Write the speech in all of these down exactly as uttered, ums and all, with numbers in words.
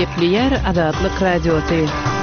Gepli yer Azadlık Radyosu.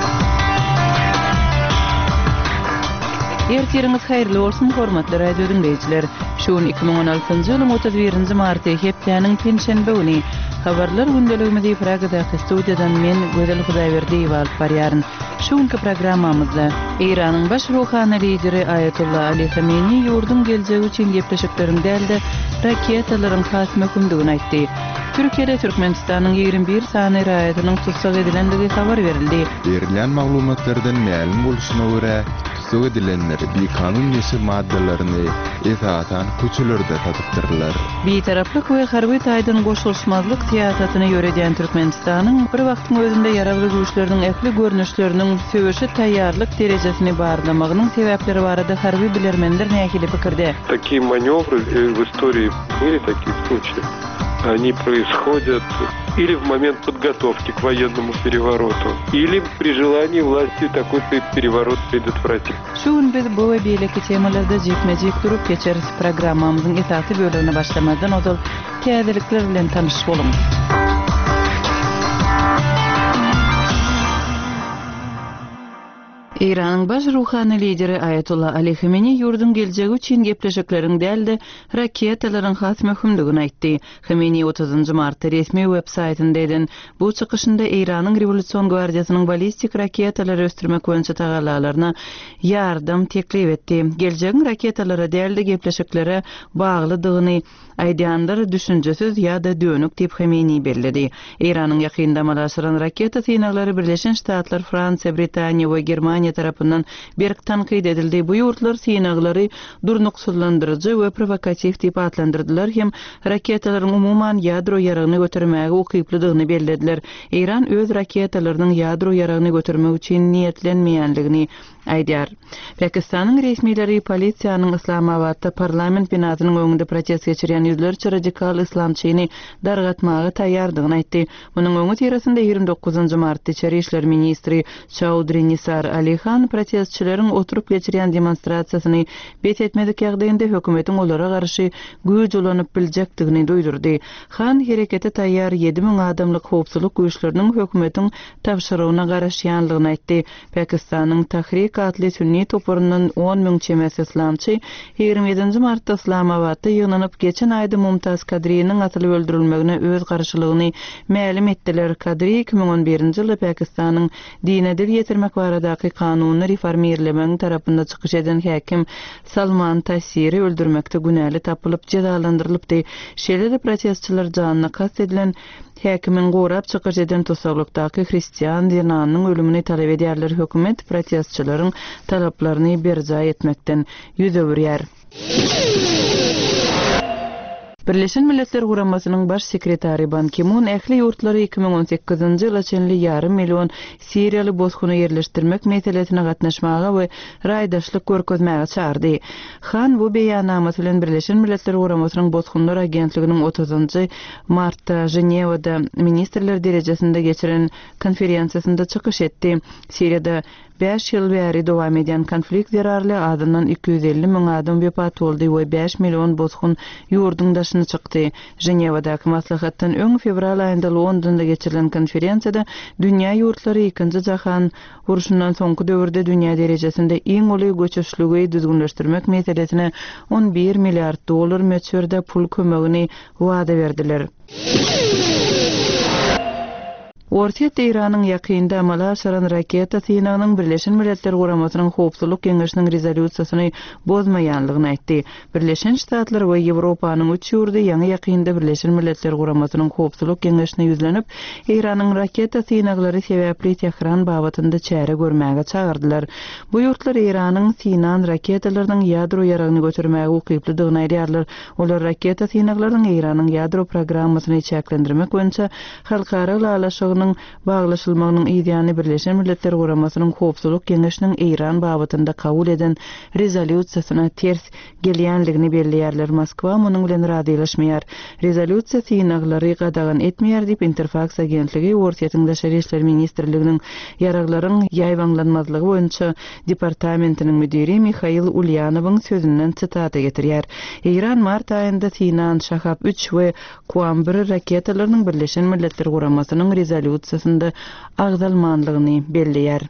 Ertiriniz hayırlı olsun hormatly radio dinleyijiler. Şuun iki bin on altıncı ýylyň otuz birinji marty hepdeniň penşenbe güni habarlar gündeligimizi Pragadaky studiýadan men Gözel Hudaýberdiýew alyp barýaryn. Şuňky programmamyzda Iranyň baş ruhany lideri Ayatollah Ali Khamenei ýurdun geljegi üçin gepleşiklerini däldi, raketalaryň hasmy hükümdigini aýtdy. Türkiýede Türkmenistanyň ýygrimi bir sany raýatynyň tutsak edilendigi habar berildi. Berilen maglumatlardan ma'lum boluşyna görä, tutsak edilenler bir kanun neşe maddalaryny etaatan köçelerde tatypdyrlar. Bir taraplyk we harby taýdan goşulşmazlyk siýasatyny ýöredýän Türkmenistanyň bir wagtyň özünde ýaragly güýçleriniň ekli görnüşleriniň söwüşe taýýarlyk derejesini barlamagynyň sebäpleri barada harby bilermenler nähili pikirde. Такие манёвры в истории были такие случаи. Они происходят или в момент подготовки к военному перевороту, или при желании власти такой переворот предотвратить. Şuň biz bu we beýleki temalarda jekme-jek durup geçeriz. Programmamyzyň esasy bölümine başlamadan ozal täzelikler bilen tanyş bolun. Iranyň baş ruhany lideri Ayatollah Ali Khamenei ýurdun geljegi üçin gepleşiklerini däldi, raketalaryň hasmy hükümdigini aýtdy. Khamenei otuzunjy martda resmi web saytynda eden bu çykyşynda Iranyň Rewolýusiýon gwardiýasynyň ballistik raketalary ösdürmek boýunça tagallalaryna ýardam teklip etdi. Geljegiň raketalara däldi gepleşiklere baglydygyny aýdýanlar düşünjesiz ýa-da dönük diýip Khamenei bellädi. Iranyň ýakynda malaşyran raketa synaglary Birleşen Ştatlar, Fransiýa, Britaniýa we Germaniýa tarapyndan berk tanqid edildi. Bu ýurtlar synaglary durnuksuzlandyrjy we provokativ diýip adlandyrdylar hem raketalaryň umuman ýadro ýaragyny götürmäge ukyplydygyny bellediler. Iran öz raketalarynyň ýadro ýaragyny götürmek üçin niýetlenmeýänligini aýdýar. Pakistanyň resmileri polisiýanyň Islamabadda parlament binasynyň öňünde protest geçirýän ýüzlerçe radikal islamçyny dargatmagy taýýardygyny aýtdy. Munyň öňü terasynda ýygrimi dokuzunjy martda Içeri işler ministri Chaudhry Nisar Ali Khan protestçilerin oturup geçirýän demonstrasiýasyny bet etmedik ýagdaýynda hökümetiň olara garşy güýç ulanyp biljekdigini duýdurdy. Khan herekete taýýar ýedi ming adamlyk howpsuzlyk güýçleriniň hökümetiň tapşyrygyna garaşýanlygyny aýtdy. Pakistanyň Tahrik adly sünni toporundan on ming çemes islamçy ýygrimi ýedinji martda Islamabadda ýygnanyp geçen aýda Mumtaz Kadriýanyň atylyp öldürilmegine öz garşylygyny ma'lum etdiler. Kadri iki bin on birinji ýylda Pakistanyň dine dil ýetirmek baradaky kanuny reformirlemeň tarapynda çykyş eden häkim Salman Taseeri öldürmekde günäli tapylyp cezalandyrylypdy. Şeýle-de protestçiler janyna kast edilen häkimin gorap çykyş eden tosaglykdaky hristiýan dinanynyň ölümini talap edýärler. Hökümet protestçilaryň talaplaryny berja etmekden ýüze berýär. Birleşen Milletler Guramasynyň baş sekretary Ban Ki-moon ähli ýurtlary iki bin on sekizinji ýyla çenli ýarym million Siriýaly bozguny ýerleşdirmek meselesine gatnaşmaga we raýdaşlyk görkezmäge çağırdy. Han bu beýannamasy bilen Birleşen Milletler Guramasynyň bozgunlar agentliginiň otuzunjy martda Jenewada ministrler derejesinde geçiren konferensiýasynda çykyş etdi. Siriýada beş ýyl bäri dowam eden konflikt zararly adamdan iki yüz elli ming adam wepat boldy we beş million bozgun ýurdun daşyny çykdy. Jenewadaky maslahatdan öň fevral aýynda Londonda geçirilen konferensiýada dünýä ýurtlary ikinji jahan uruşundan soňky döwürde dünýä derejesinde iň uly göçüşlügi düzgünleşdirmek meselesine on bir milliard dolar möçberde pul kömegini wada berdiler. Ortaýa Iranyň ýakynda amala aşaran raketa synagynyň Birleşen Milletler Guramasynyň howpsuzlyk keňeşiniň rezolýusiýasyny bozmaýanlygyny aýtdy. Birleşen Ştatlar we Ýewropanyň üç ýurdy ýaňy ýakynda Birleşen Milletler Guramasynyň howpsuzlyk keňeşine ýüzlenip, Iranyň raketa synaglary sebäpli Tehran babatynda çäre görmäge çağırdylar. Bu ýurtlar Iranyň synan raketalarynyň ýadro ýaragyny götürmäge ukyplydygyny aýdýarlar. Olar raketa synaglarynyň Iranyň ýadro programmasyny çäklendirmek boýunça halkara ýalaşygyny baglaşylmagynyň ideýany Birleşen Milletler Guramasynyň howpsuzlyk keňeşiniň Iran babatynda kabul eden rezolýusiýasyna ters gelýänligini belläýärler. Moskwa munyň bilen radylaşmaýar. Rezolýusiýa synaglary gadagan etmeýär diýip Interfax agentligi Ortaýa Daşary işler ministrliginiň ýaraglaryň ýaýwanlanmazlygy boýunça departamentiniň müdiri Mikhail Ulyanowyň sözünden sitata getirýär. Iran mart aýynda Sinan, Şahab üç we Kuam bir raketalarynyň Birleşen Milletler Guramasynyň rezolýusiýasy Konstitutsiyasynda agzalmanlygyny belleýär.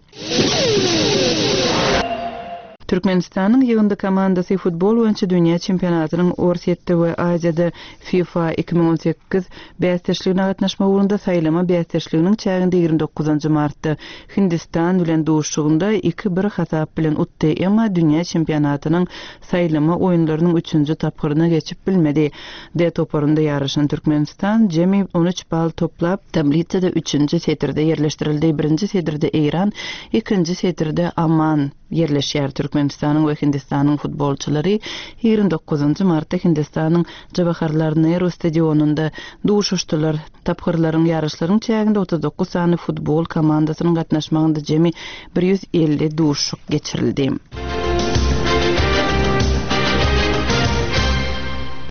Türkmenistanyň ýygyndy komandasy futbol boýunça dünýä çempionatynyň Orsetde we Aziýada FIFA iki bin on sekiz bäsleşligine gatnaşma ugrunda saýlama bäsleşliginiň çäginde ýygrimi dokuzunçy martda Hindistan bilen duşugynda iki bir hasap bilen utdy, emma dünýä çempionatynyň saýlama oýunlarynyň üçünçi tapgyryna geçip bilmedi. D toparynda ýarışan Türkmenistan jemi on üç bal toplap tablitsada üçünçi setirde ýerleşdirildi. Birinci setirde Iran, ikinci setirde Amman yerleşýär. Türkmenistanyň we Hindistanyň futbolçylary ýygrimi dokuzunçy martda Hindistanyň Jawaharlal Nehru stadionunda duşuşdylar. Tapgyrlaryň ýarışlaryň çäginde otuz dokuz sany futbol komandasynyň gatnaşmagynda jemi bir ýüz elli duşuk geçirildi.